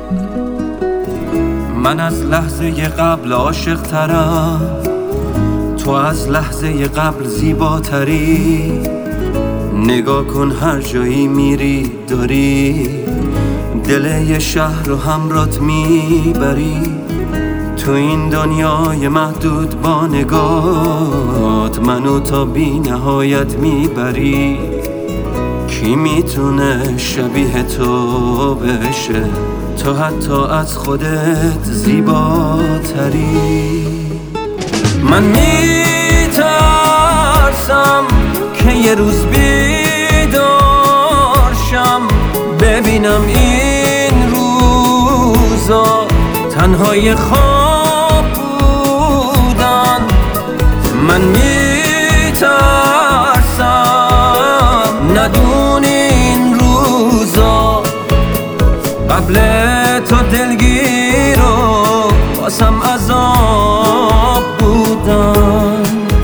من از لحظه قبل عاشق ترم، تو از لحظه قبل زیباتری. نگاه کن هر جایی میری داری دل یه شهر رو همرات میبری. تو این دنیای محدود با نگاهت منو تا بی نهایت میبری. کی میتونه شبیه تو بشه؟ تو حتی از خودت زیباتری. من میترسم که یه روز بیدارشم ببینم این روزا تنهای خواب بودن. من میترسم ندونی این روزا قبل تو دلگیر و واسم عذاب بودن.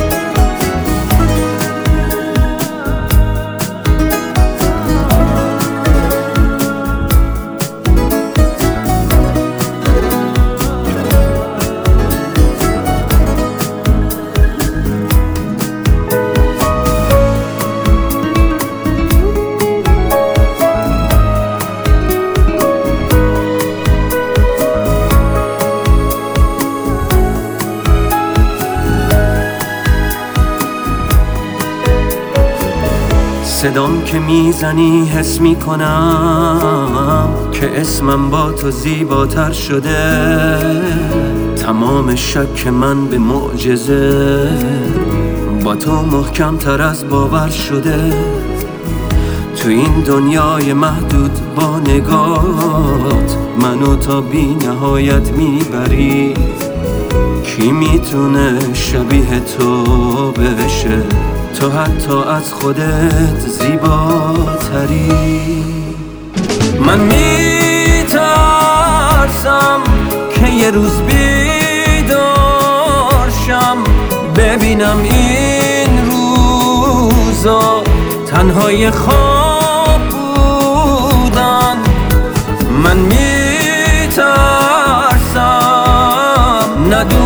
صدام که میزنی حس میکنم که اسمم با تو زیباتر شده. تمام شک من به معجزه با تو محکم تر از باور شده. تو این دنیای محدود با نگاهت منو تا بی نهایت میبری. کی میتونه شبیه تو بشه؟ تو حتی از خودت زیباتری. من میترسم که یه روز بیدارشم ببینم این روزا تنهای خواب بودن. من میترسم ندونی